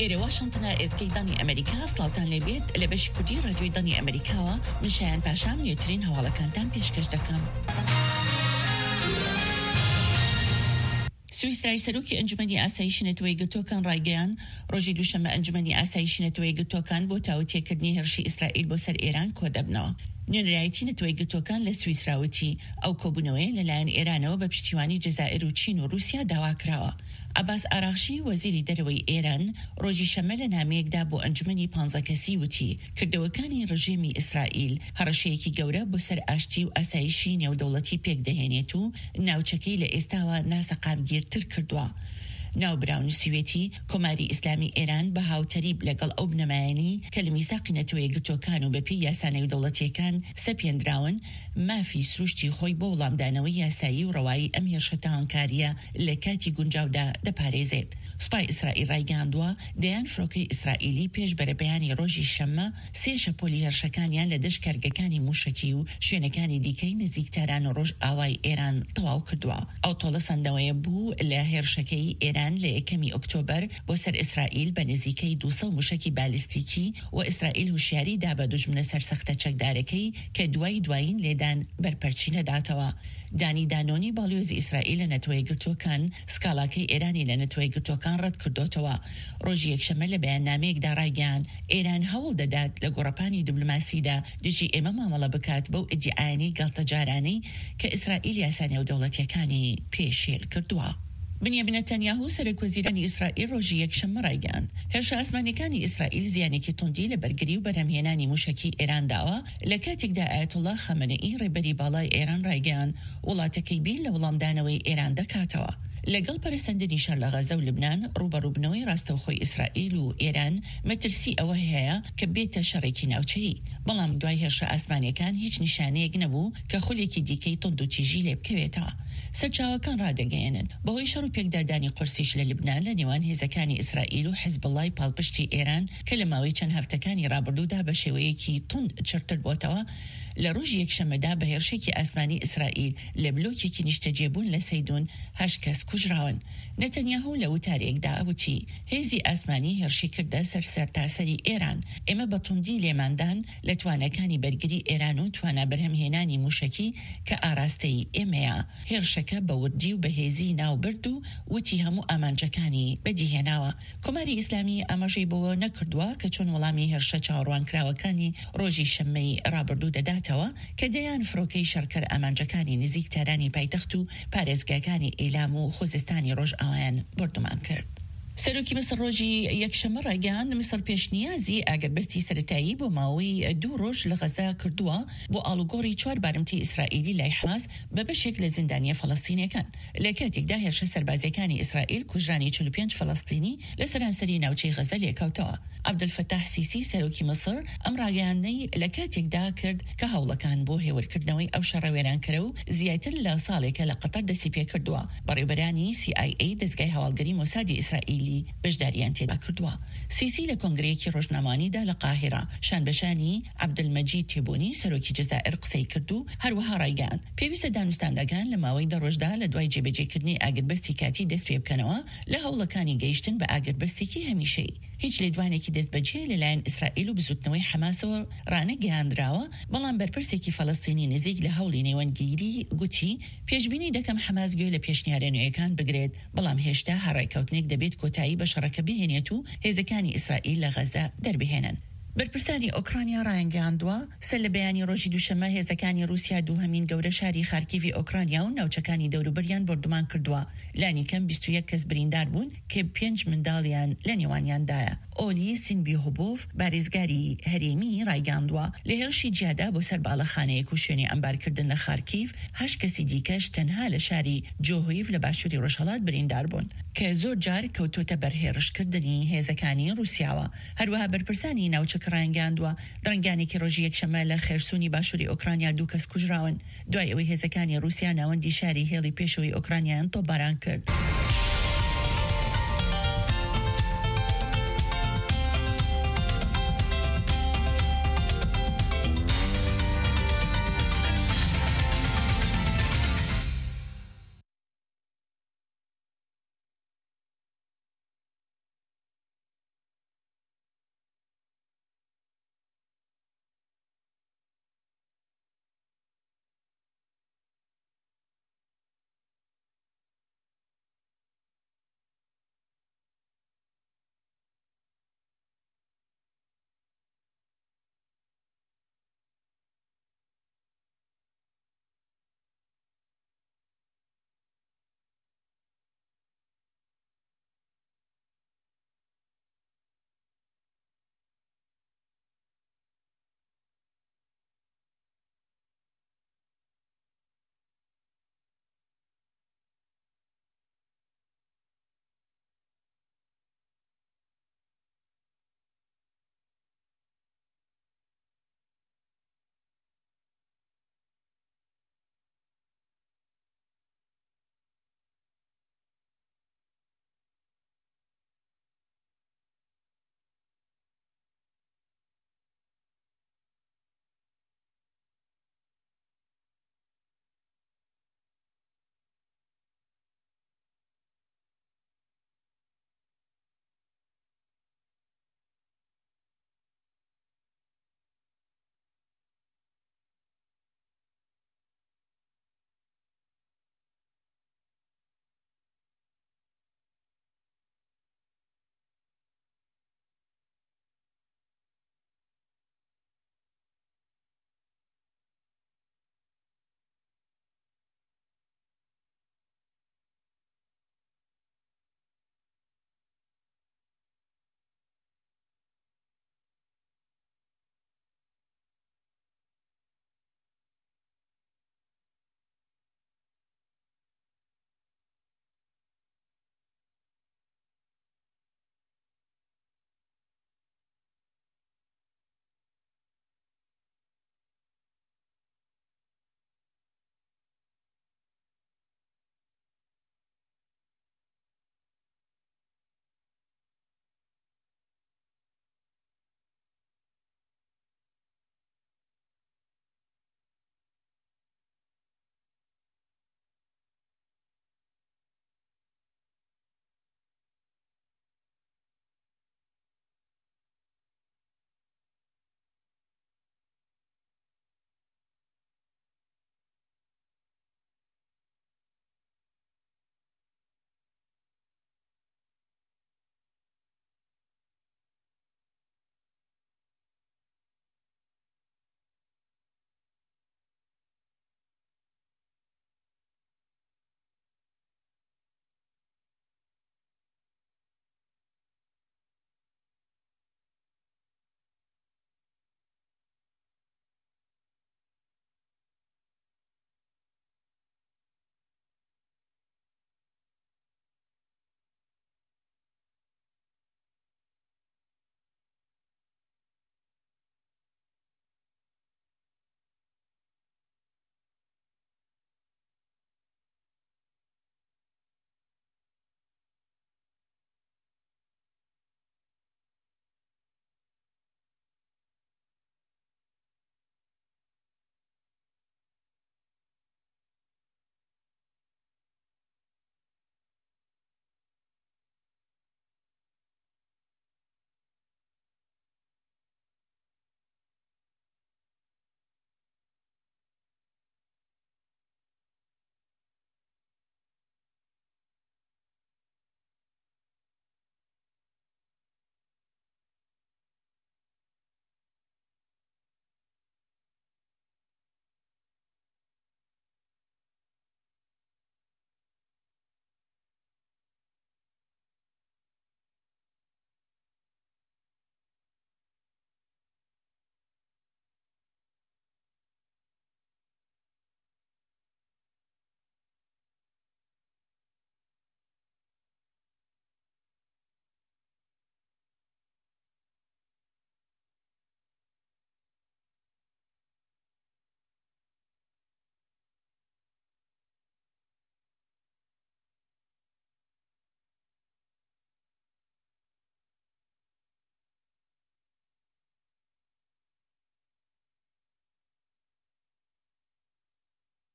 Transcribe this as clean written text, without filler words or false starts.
إيري واشنطن إزكي داني أمريكا سلاوتان لبيت لبش كودي راديو داني أمريكا مشان باشام نيوترين هوالا كانتان بيشكش دكان سويسرا سەرۆکی ئەنجومەنی ئاسایشی نەتەوەی گرتوەکان ڕایگەیان ڕۆژی دووشەممە ئەنجومەنی ئاسایشی نەتەوەی گرتوەکان بۆ تاوتێکردنی هێرشی ئیسرائیل بۆ سەر ئێران کۆ دەبنەوە. نوێنەرایەتی نەتەوەی گرتوەکان لە سویسراوتی ئەو کۆبوونەوەی لەلایەن ئێرانەوە بە پشتیوانی جەزائیر و چین و رووسیا داواکراوە. عباس ئاراغچی وەزیری دەرەوەی ئێران ڕۆژی شەممە لە نامەیەکدا بۆ ئەنجومەنی 15 کەسی وتی کردەوەکانی ڕژێمی ئیسرائیل هەڕەشەیەکی گەورە بۆ سەر ئاشتی و ئاسایشی نێودەوڵەتی پێک دەهێنێت و ناوچەکەی لە ئێستاوە ناسەقامگیرتر کردووە. ناوبراون سوێتی کۆماری ئیسلامی ئێران بە هاوتەریب لەگەڵ ئەو بنەمایانی کە لە میساقی نەتەوەی گرتوەکان و بەپی یاسانەی دەوڵەتیەکان سەپێنراون مافی سروشتی خۆی بۆ وەڵامدانەوەی یاسایی و ڕەوایی ئەم هێرشە تاوانکاریە لە کاتی گونجاودا دەپارێزێت. سوپای ئیسرائیل ڕایگەاندووە دەیان فرۆکەی ئیسرائیلی پێش بەرەبەیانی ڕۆژی شەممە سێ شەپۆلی هێرشەکانیان لە دەشت کارگەکانی موشکی و شوێنەکانی دیکەی نزیکتاران و ڕۆژ ئاوای ئێران تەواو کردووە. ئەو تۆڵە سەندەوەیە بوو لە هێرشەکەی ئێران لە 1 ئۆکتۆبەر بۆ سەر ئیسرائیل بە نزیکەی 200 موشکی بالیستیکی و ئیسرائیل هوشیاری دا بە دوژمنە سەرسەختە چەکدارەکەی کە دوایین لێدان بەرپەرچی نەداتەوە. دانی دانۆنی باڵیۆزی ئیسرائیل لە نەتەوەی گرتوەکان سکاڵاکەی ئێرانی لە نەتەوەی گرتوەکان ڕەت کردوتەوە. ڕۆژی یەکشەممە لە بەیاننامەیەکدا ڕایگەیان ئێران هەوڵ دەدات لە گۆڕەپانی دیبلۆماسیدا دژی ئێمە مامەڵە بکات بەو ئیدعاانی گاڵتەجارانەی کە ئیسرائیل یاسانە و دەوڵەتیەکانی پێشێل کردووە. بنیامین نەتەنیاهو سەرۆکوەزیرانی ئیسرائیل ڕۆژی یەکشەممە ڕایگەاند هێرشە ئاسمانیەکانی ئیسرائیل زیانێکی توندی لە بەرگری و بەرهەمهێنانی موشکی ئێران داوە لە کاتێکدا ئایەتوڵڵا خەمەنەئی ڕێبەری باڵای ئێران ڕایگەیاند وڵاتەکەی بیر لە وەڵامدانەوەی ئێران دەکاتەوە. لەگەڵ پەرسەندنی شەڕ لە غەزە و لوبنان ڕوبەڕووبنەوەی ڕاستەوخۆی ئیسرائیل و ئێران مەترسی ئەوە هەیە کە بێتە شەڕێکی ناوچەیی. بەڵام دوای هێرشە ئاسمانیەکان هیچ نیشانەیەک نەبوو کە خولێکی دیکەی تند و تیژی لێ بکەوێتەوە. سەرچاوەکان ڕادەگەیەنن بەهۆی شەڕ و پێکدادانی قورسیش لە لوبنان لە نێوان هێزەکانی ئیسرائیل و حیزبڵای پاڵپشتی ئێران کە لە ماوەی چەند هەفتەکانی ڕابردوودا بە شێوەیەکی تند چرتر بۆتەوە لە ڕۆژی یەکشەممەدا بە هێرشێکی ئاسمانی ئیسرائیل لە بلۆکێکی نیشتەجێبوون لە سەیدون 8 کەس کوژراون. نەتەنیاهو لە وتارێکدا وتی هێزی ئاسمانی هێرشی کردە سەرتاسەری ئێران. ئێمە بە توندی لێماندان لە توانەکانی بەرگری ئێران و توانە بەرهەمهێنانی موشکی کە ئاراستەی ئێمەیە. هێرشەکە بە وردی و بەهێزی ناوبرد و وتی هەموو ئامانجەکانی بەدیهێناوە. کۆماری ئیسلامی ئاماژەی بەوە نەکردووە کە چۆن وەڵامی هێرشە چاوەڕوانکراوەکانی ڕۆژی شەممەی ڕابردوو دەداتەوە کە دەیان فرۆکەی شەرکەر ئامانجەکانی نزیکتارانی پایتەخت و پارێزگاکانی ئیلام و خۆزستانی ڕۆژ ئاوایان بردومان کرد. سەرۆکی مەسر ڕۆژی یەکشەممە ڕایگەاند مەسر پێشنیازی ئاگربەستی سەرەتایی بۆ ماوەی 2 ڕۆژ لە غەزا کردووە بۆ ئاڵوگۆڕی 4 بارمتی ئیسرائیلی لای حماس بە بەشێک لە زیندانیە فەڵەستینیەکان. لە کاتێکدا هێرشە سەربازیەکانی ئیسرائیل کوژرانی 45 فەڵەستینی لە سەرانسەری ناوچەی غەزە لێکەوتەوە. عەبدولفەتاح سیسی سەرۆکی مەسر ئەم ڕاگەیاندنەی لە کاتێکدا کرد کە هەوڵەکان بۆ هێورکردنەوەی ئەو شەڕە وێرانکەرە و زیاتر لە ساڵێکە لە قەتەر دەستی پێ کردووە. بەڕێوەبەرانی CIA دەستگای هەواڵگەری مۆسادی ئیسرائیلی بەشداریان تێدا کردووە. سیسی لە کۆنگرەیەکی ڕۆژنامانیدا لە قاهرە شانبەشانی عەبدولمەجید تێبوونی سەرۆکی جەزائیر قسەی کرد و هەروەها ڕایگەاند پێویستە دانوستاندەکان لە ماوەی 10 ڕۆژدا لە دوای جێبەجێکردنی ئاگربەستی کاتی دەست پێ بکەنەوە لە هەوڵەکانی گەیشتن بە ئاگربەستێکی هەمیشەیی. هیچ لێدوانێکی دەستبەجێ لەلایەن ئیسرائیل و بزوتنەوەی حەماسەوە ڕانەگەیاندراوە. بەڵام بەرپرسێکی فەڵەستینی نزیک لە هەوڵی نێوەندگیری گوتی پێشبینی دەکەم حەماس گوێ لە پێشنیارە نوێیەکان بگرێت بەڵام هێشتا هەڕایکەوتنێک دەبێت کۆتایی بە شەڕەکە بهێنێت و هێزەکانی ئیسرائیل لە غەزە دەربهێنن. بەرپرسانی ئۆکرانیا ڕایگەاندووە سەر لە بەیانی ڕۆژی دووشەممە هێزەکانی رووسیا دووهەمین گەورە شاری خارکیڤی ئۆکرانیا و ناوچەکانی دەوروبەریان بردومان کردووە. لانی کەم 21 کەس بریندار بوون کە 5 منداڵیان لە نێوانیاندایە. ئۆلی سینبیهۆبۆف بارێزگاری هەرێمی ڕایگەاندووە لە هێرشی جیادا بۆ سەر باڵەخانەیەک و شوێنی ئەمبارکردن لە خارکیڤ 8 کەسی دیکەش تەنها لە شاری جۆهۆیڤ لە باشووری ڕۆژهەڵات بریندار بوون کە زۆر جار کەوتۆتە بەرهێڕشکردنی هێزەکانی رووسیاوە. هەروەها بەرپرسانی ناوچەکە ڕایگەاندووە دڕنگانێکی ڕۆژی یەکشەممە لە خێرسوونی باشووری ئۆکرانیا 2 کەس کوژراون دوای ئەوەی هێزەکانی رووسیا ناوەندی شاری هێڵی پێشەوەی ئۆکرانیایان تۆپباران کرد.